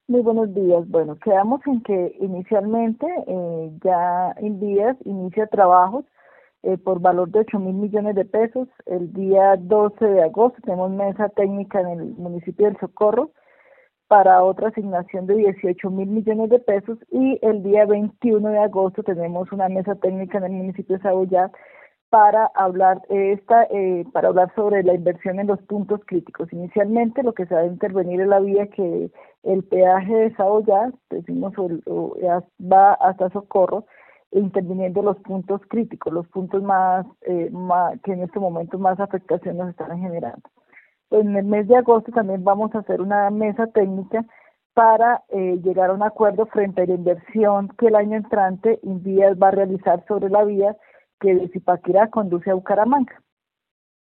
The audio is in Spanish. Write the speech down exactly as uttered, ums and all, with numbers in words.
Muy buenos días. Bueno, quedamos en que inicialmente eh, ya Invías inicia trabajos eh, por valor de ocho mil millones de pesos. El día doce de agosto tenemos mesa técnica en el municipio del Socorro para otra asignación de dieciocho mil millones de pesos, y el día veintiuno de agosto tenemos una mesa técnica en el municipio de Saboyá para hablar esta eh, para hablar sobre la inversión en los puntos críticos. Inicialmente lo que se va a intervenir es la vía que el peaje de Saboyá, decimos, o, o, va hasta Socorro, interviniendo los puntos críticos, los puntos más, eh, más que en este momento más afectación nos están generando. En el mes de agosto también vamos a hacer una mesa técnica para eh, llegar a un acuerdo frente a la inversión que el año entrante Invías va a realizar sobre la vía que de Zipaquirá conduce a Bucaramanga.